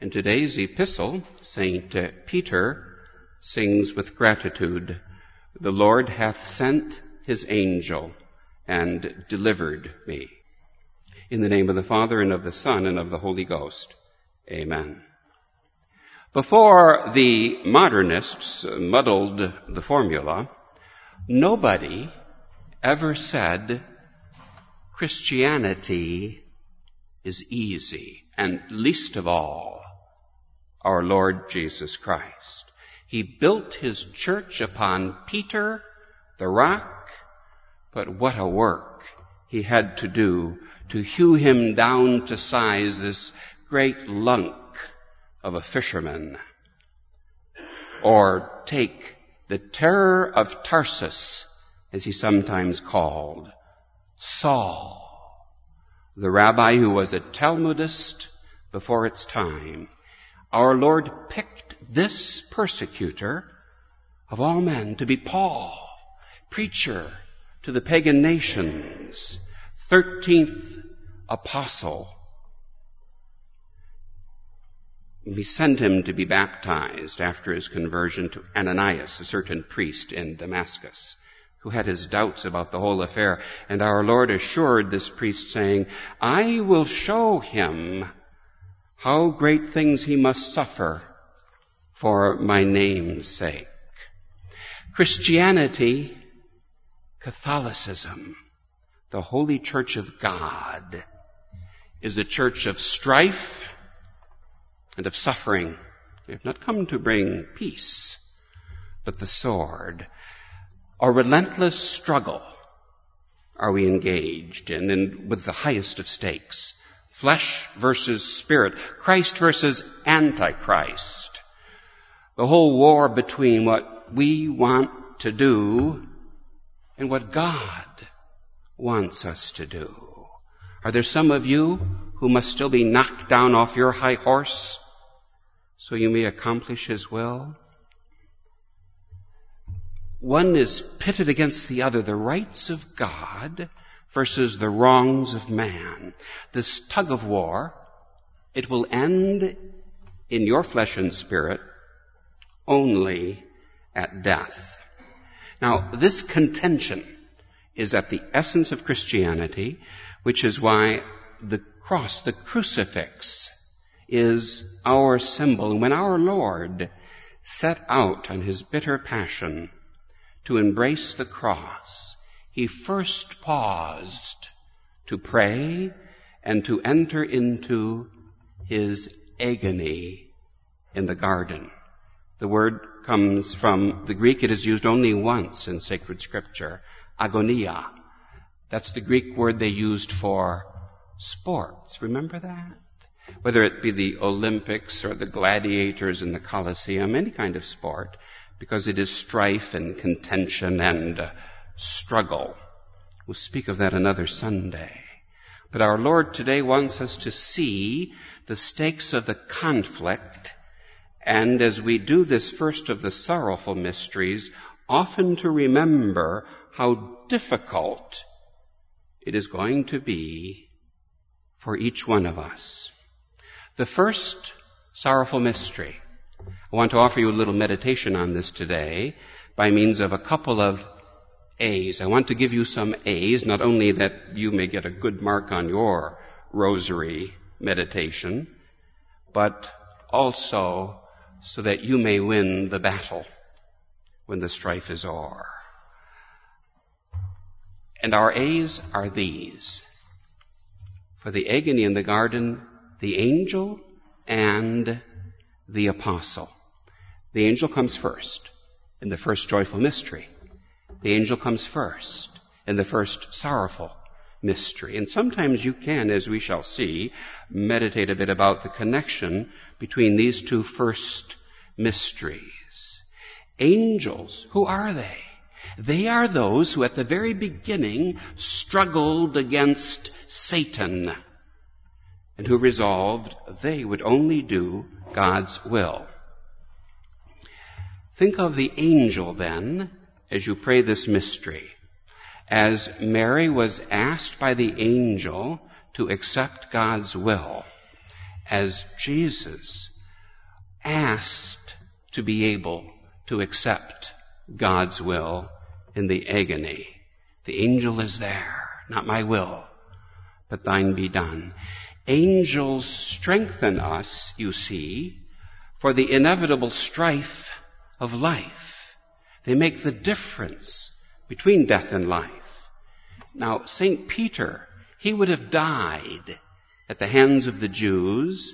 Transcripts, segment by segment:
In today's epistle, St. Peter sings with gratitude, "The Lord hath sent his angel and delivered me." In the name of the Father, and of the Son, and of the Holy Ghost. Amen. Before the modernists muddled the formula, nobody ever said Christianity is easy, and least of all, our Lord Jesus Christ. He built his church upon Peter, the rock, but what a work he had to do to hew him down to size, this great lunk of a fisherman. Or take the terror of Tarsus, as he sometimes called, Saul, the rabbi who was a Talmudist before its time. Our Lord picked this persecutor of all men to be Paul, preacher to the pagan nations, 13th apostle. He sent him to be baptized after his conversion to Ananias, a certain priest in Damascus, who had his doubts about the whole affair. And our Lord assured this priest, saying, "I will show him how great things he must suffer for my name's sake." Christianity, Catholicism, the Holy Church of God, is a church of strife and of suffering. We have not come to bring peace, but the sword. A relentless struggle are we engaged in, and with the highest of stakes. Flesh versus spirit, Christ versus Antichrist. The whole war between what we want to do and what God wants us to do. Are there some of you who must still be knocked down off your high horse so you may accomplish his will? One is pitted against the other, the rights of God versus the wrongs of man. This tug of war, it will end in your flesh and spirit only at death. Now, this contention is at the essence of Christianity, which is why the cross, the crucifix, is our symbol. And when our Lord set out on his bitter passion to embrace the cross, he first paused to pray and to enter into his agony in the garden. The word comes from the Greek. It is used only once in sacred scripture, agonia. That's the Greek word they used for sports. Remember that? Whether it be the Olympics or the gladiators in the Colosseum, any kind of sport, because it is strife and contention and struggle. We'll speak of that another Sunday. But our Lord today wants us to see the stakes of the conflict, and as we do this first of the sorrowful mysteries, often to remember how difficult it is going to be for each one of us. The first sorrowful mystery. I want to offer you a little meditation on this today by means of a couple of A's. I want to give you some A's, not only that you may get a good mark on your rosary meditation, but also so that you may win the battle when the strife is o'er. And our A's are these. For the agony in the garden, the angel and the apostle. The angel comes first in the first joyful mystery. The angel comes first in the first sorrowful mystery. And sometimes you can, as we shall see, meditate a bit about the connection between these two first mysteries. Angels, who are they? They are those who at the very beginning struggled against Satan and who resolved they would only do God's will. Think of the angel then as you pray this mystery. As Mary was asked by the angel to accept God's will, as Jesus asked to be able to accept God's will in the agony. The angel is there. Not my will, but thine be done. Angels strengthen us, you see, for the inevitable strife of life. They make the difference between death and life. Now, St. Peter, he would have died at the hands of the Jews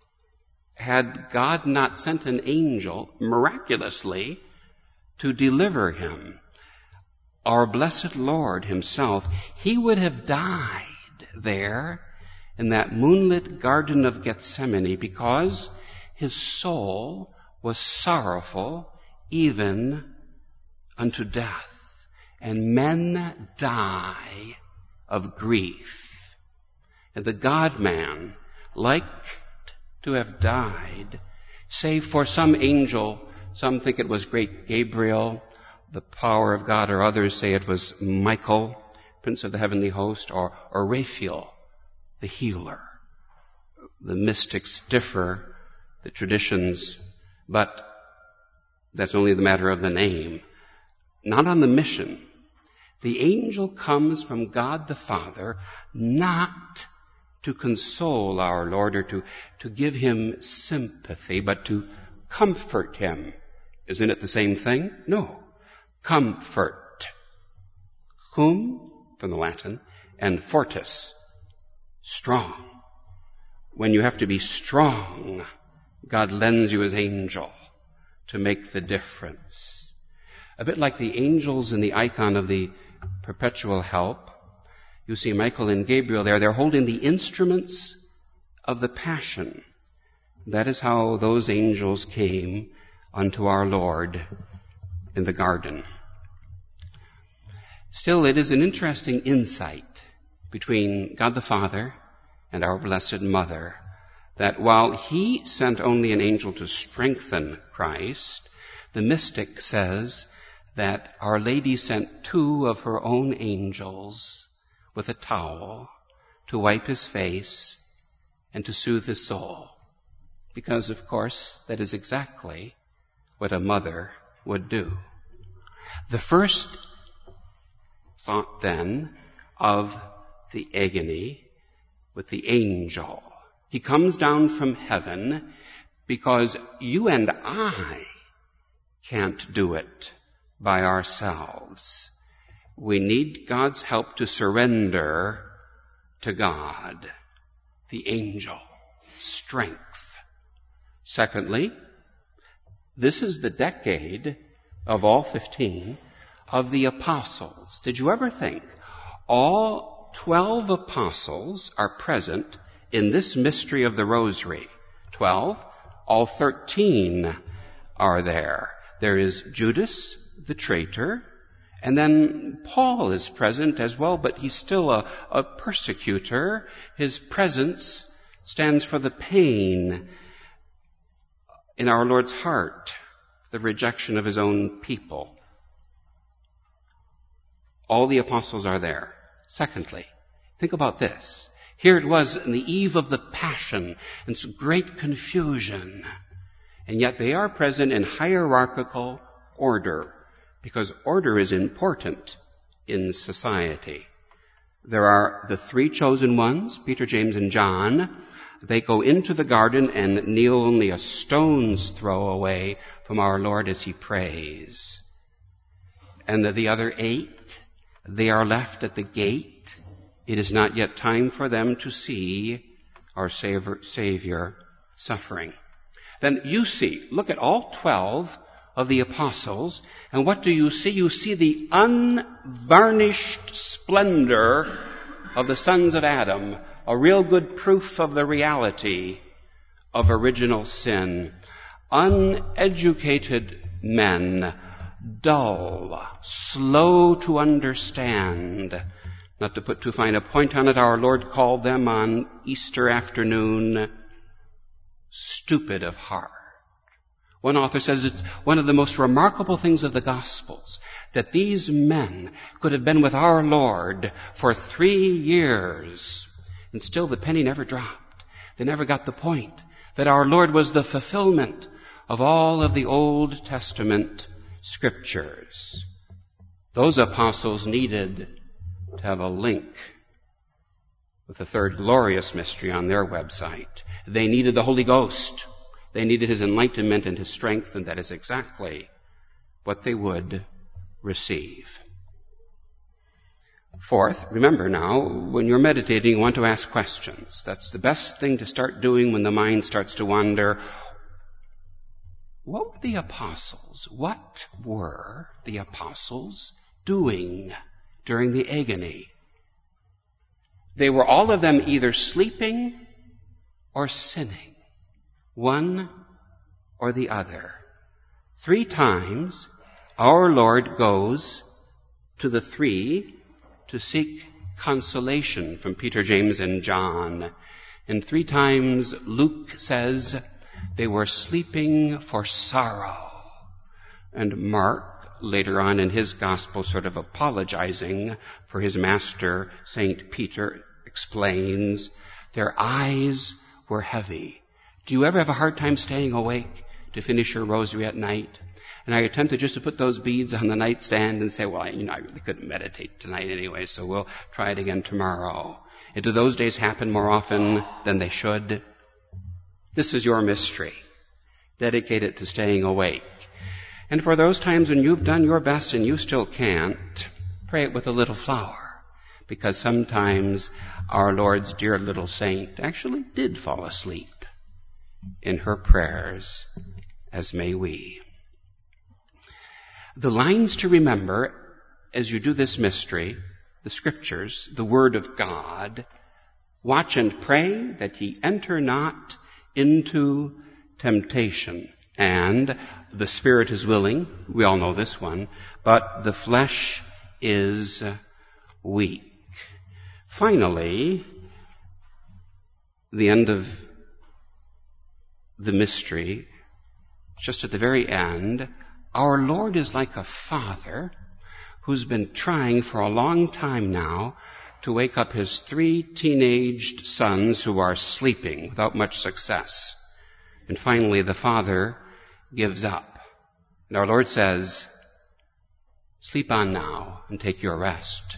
had God not sent an angel miraculously to deliver him. Our blessed Lord himself, he would have died there in that moonlit Garden of Gethsemane because his soul was sorrowful even unto death. And men die of grief. And the God-man, like to have died, save for some angel, some think it was great Gabriel, the power of God, or others say it was Michael, Prince of the Heavenly Host, or Raphael, the healer. The mystics differ, the traditions, but that's only the matter of the name. Not on the mission. The angel comes from God the Father not to console our Lord or to give him sympathy, but to comfort him. Isn't it the same thing? No. Comfort. Cum, from the Latin, and fortis, strong. When you have to be strong, God lends you his angel to make the difference. A bit like the angels in the icon of the perpetual help. You see Michael and Gabriel there. They're holding the instruments of the Passion. That is how those angels came unto our Lord in the garden. Still, it is an interesting insight between God the Father and our Blessed Mother that while he sent only an angel to strengthen Christ, the mystic says that Our Lady sent 2 of her own angels with a towel to wipe his face and to soothe his soul. Because, of course, that is exactly what a mother would do. The first thought, then, of the agony with the angel. He comes down from heaven because you and I can't do it by ourselves. We need God's help to surrender to God. The angel. Strength. Secondly, this is the decade of all 15 of the apostles. Did you ever think all 12 apostles are present in this mystery of the rosary? 12, all 13 are there. There is Judas, the traitor, and then Paul is present as well, but he's still a persecutor. His presence stands for the pain in our Lord's heart, the rejection of his own people. All the apostles are there. Secondly, think about this. Here it was in the eve of the Passion, and some great confusion. And yet they are present in hierarchical order, because order is important in society. There are the 3 chosen ones, Peter, James, and John. They go into the garden and kneel only a stone's throw away from our Lord as he prays. And the other 8, they are left at the gate. It is not yet time for them to see our Savior suffering. Then you see, look at all 12 of the apostles, and what do you see? You see the unvarnished splendor of the sons of Adam, a real good proof of the reality of original sin. Uneducated men, dull, slow to understand. Not to put too fine a point on it, our Lord called them on Easter afternoon stupid of heart. One author says it's one of the most remarkable things of the Gospels that these men could have been with our Lord for 3 years, and still the penny never dropped. They never got the point. that our Lord was the fulfillment of all of the Old Testament scriptures. Those apostles needed to have a link with the third glorious mystery on their website. They needed the Holy Ghost. They needed his enlightenment and his strength, and that is exactly what they would receive. Fourth, remember now, when you're meditating, you want to ask questions. That's the best thing to start doing when the mind starts to wander. What were the apostles doing during the agony? They were all of them either sleeping or sinning, one or the other. 3 times our Lord goes to the 3 to seek consolation from Peter, James, and John. And 3 times Luke says they were sleeping for sorrow. And Mark, later on in his gospel, sort of apologizing for his master, St. Peter, explains their eyes were heavy. Do you ever have a hard time staying awake to finish your rosary at night? And I attempted just to put those beads on the nightstand and say, well, I really couldn't meditate tonight anyway, so we'll try it again tomorrow. And do those days happen more often than they should? This is your mystery. Dedicate it to staying awake. And for those times when you've done your best and you still can't, pray it with a little flower. Because sometimes our Lord's dear little saint actually did fall asleep in her prayers, as may we. The lines to remember as you do this mystery, the scriptures, the word of God, watch and pray that ye enter not into temptation. And the spirit is willing, we all know this one, but the flesh is weak. Finally, the end of the mystery, just at the very end, our Lord is like a father who's been trying for a long time now to wake up his 3 teenaged sons who are sleeping without much success. And finally, the father gives up. And our Lord says, sleep on now and take your rest.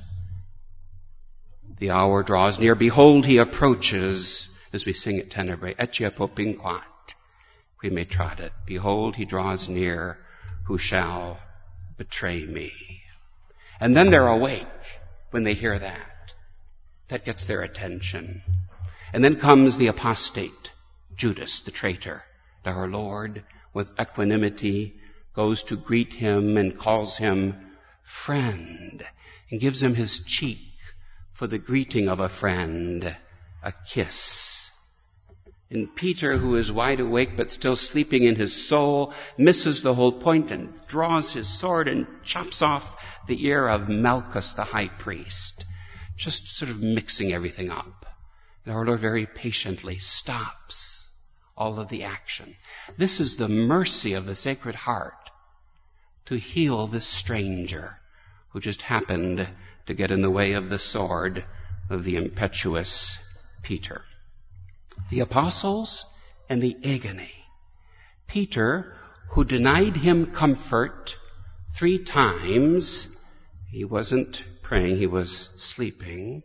The hour draws near. Behold, he approaches, as we sing at Tenebrae, Ecce propinquat. We may trot it. Behold, he draws near, who shall betray me. And then they're awake when they hear that. That gets their attention. And then comes the apostate, Judas, the traitor. And our Lord, with equanimity, goes to greet him and calls him friend, and gives him his cheek for the greeting of a friend, a kiss. And Peter, who is wide awake but still sleeping in his soul, misses the whole point and draws his sword and chops off the ear of Malchus, the high priest, just sort of mixing everything up. And our Lord very patiently stops all of the action. This is the mercy of the Sacred Heart to heal this stranger who just happened to get in the way of the sword of the impetuous Peter. The apostles and the agony. Peter, who denied him comfort 3 times, he wasn't praying, he was sleeping,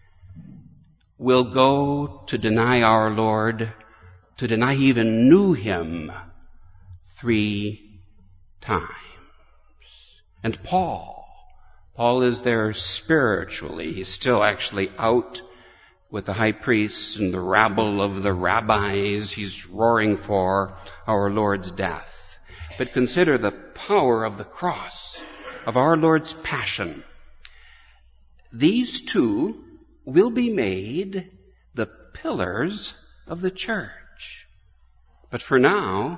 will go to deny our Lord, to deny he even knew him 3 times. And Paul is there spiritually. He's still actually out with the high priests and the rabble of the rabbis. He's roaring for our Lord's death. But consider the power of the cross, of our Lord's passion. These 2 will be made the pillars of the church. But for now,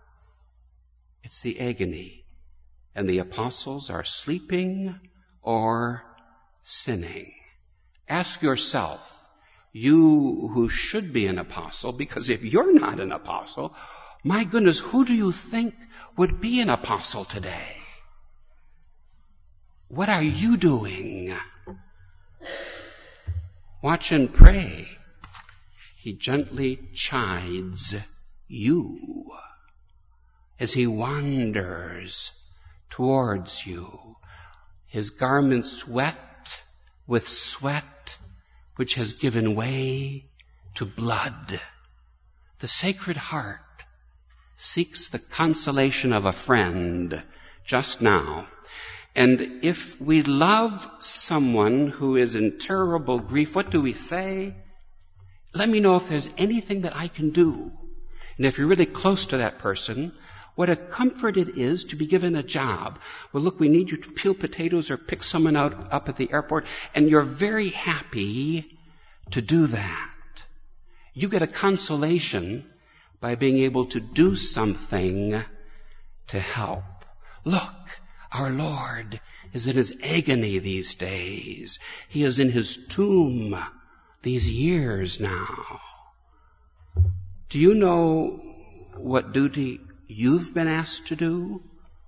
it's the agony. And the apostles are sleeping or sinning. Ask yourself, you who should be an apostle, because if you're not an apostle, my goodness, who do you think would be an apostle today? What are you doing? Watch and pray. He gently chides you as he wanders towards you, his garments wet with sweat which has given way to blood. The Sacred Heart seeks the consolation of a friend just now. And if we love someone who is in terrible grief, what do we say? Let me know if there's anything that I can do. And if you're really close to that person, what a comfort it is to be given a job. Well, look, we need you to peel potatoes or pick someone up at the airport, and you're very happy to do that. You get a consolation by being able to do something to help. Look, our Lord is in his agony these days. He is in his tomb these years now. Do you know what duty you've been asked to do?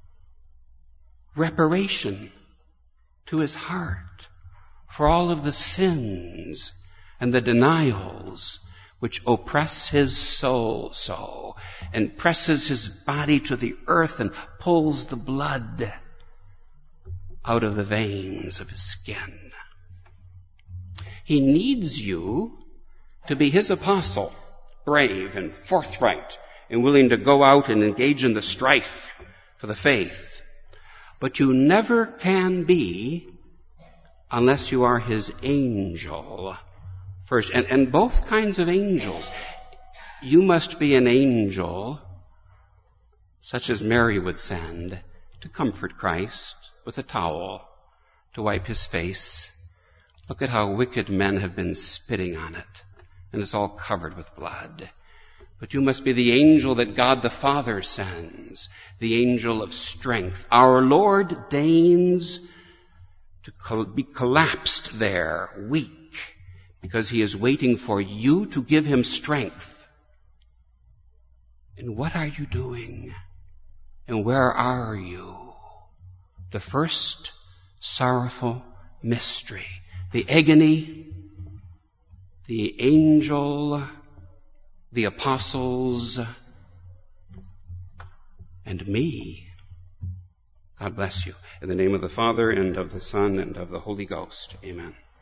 Reparation to his heart for all of the sins and the denials which oppress his soul so, and presses his body to the earth and pulls the blood out of the veins of his skin. He needs you to be his apostle, brave and forthright and willing to go out and engage in the strife for the faith. But you never can be unless you are his angel first. And both kinds of angels. You must be an angel such as Mary would send to comfort Christ with a towel to wipe his face. Look at how wicked men have been spitting on it, and it's all covered with blood. But you must be the angel that God the Father sends, the angel of strength. Our Lord deigns to be collapsed there, weak, because he is waiting for you to give him strength. And what are you doing? And where are you? The first sorrowful mystery, the agony, the angel, the apostles, and me. God bless you. In the name of the Father, and of the Son, and of the Holy Ghost. Amen.